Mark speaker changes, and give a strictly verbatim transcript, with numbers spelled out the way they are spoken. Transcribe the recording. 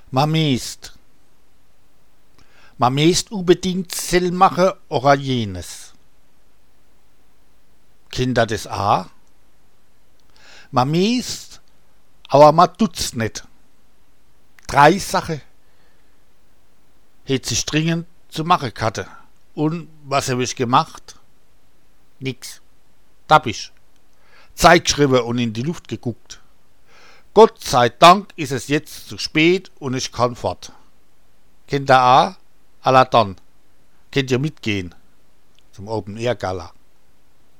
Speaker 1: Man meest. Man meest unbedingt sell mache oder jenes. Kinder das a? Man meest, aber man tut's net. Drei Sache het sich dringend zu machen hatte. Und was hab ich gemacht? Nix. Tappisch. Zeit geschrieben und in die Luft geguckt. Gott sei Dank ist es jetzt zu spät und ich kann fort. Kennt ihr a? Alla dann. Könnt ihr mitgehen zum Open Air Gala.